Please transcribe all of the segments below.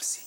فارسی.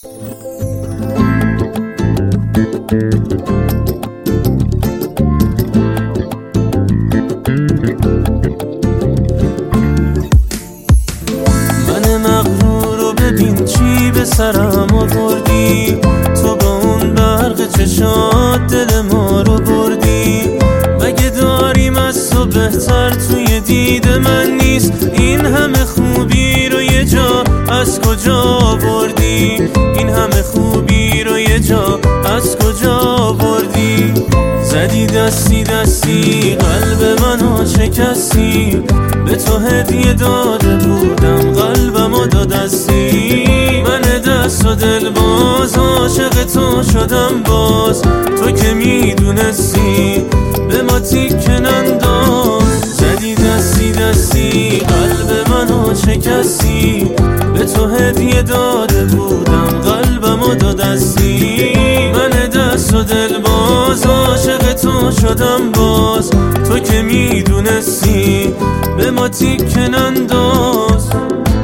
من مغرور رو ببین چی به سرم آوردی، تو با اون برق چشات دل ما رو بردی. مگه داریم از تو بهتر توی دید من نیست؟ این همه خوبی رو یه جا از کجا آوردی؟ این همه خوبی رو یه جا از کجا آوردی؟ زدی دستی دستی قلب منو شکستی، به تو هدیه داده بودم قلبمو دادستی. من دست و دل باز عاشق تو شدم باز، تو که میدونستی به ما تیکه ننداز. زدی دستی دستی قلب منو شکستی، به تو هدیه داده بودم قلبمو دادستی. من دست و دل باز عاشق تو شدم باز، تو که میدونستی به ما تیکه ننداز.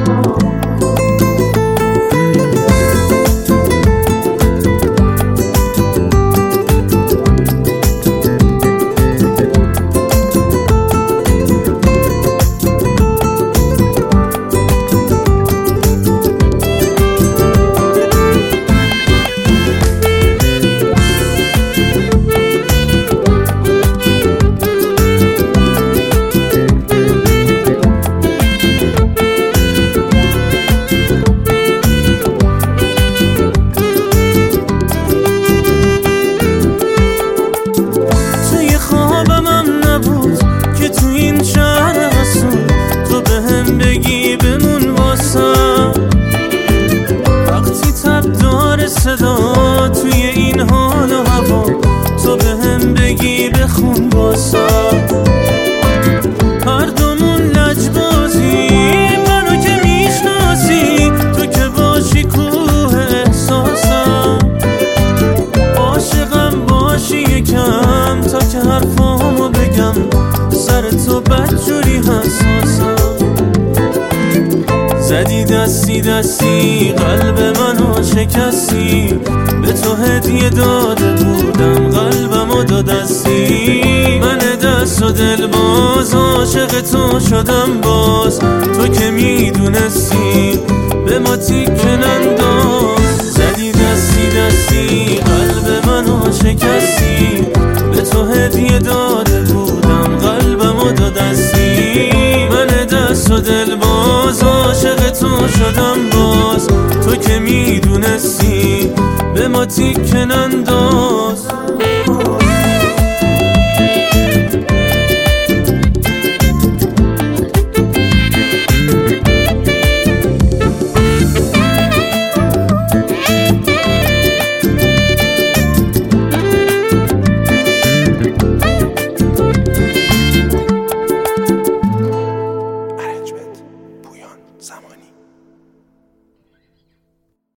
تو این شهر حسود تو به هم بگی بمون واسم، وقتی تب داره صدا توی این حال و هوا تو به هم بگی بخون واسم. هر دومون لجبازی منو که میشناسی، تو که باشی کوه احساسم. عاشقم باشی یکم تا که حرفامو بگم، سر تو بدجوری حساسم. زدی دستی دستی قلب منو شکستی، به تو هدیه داده بودم قلبمو دادستی. من دست و دل باز عاشق تو شدم باز، تو که میدونستی به ما تیکه ننداز. زدی دستی دستی قلب منو شکستی، به تو هدیه داده بودم قلبمو دادستی. من دست و دل باز عاشق تو شدم باز، تو که میدونستی به ما تیکه ننداز.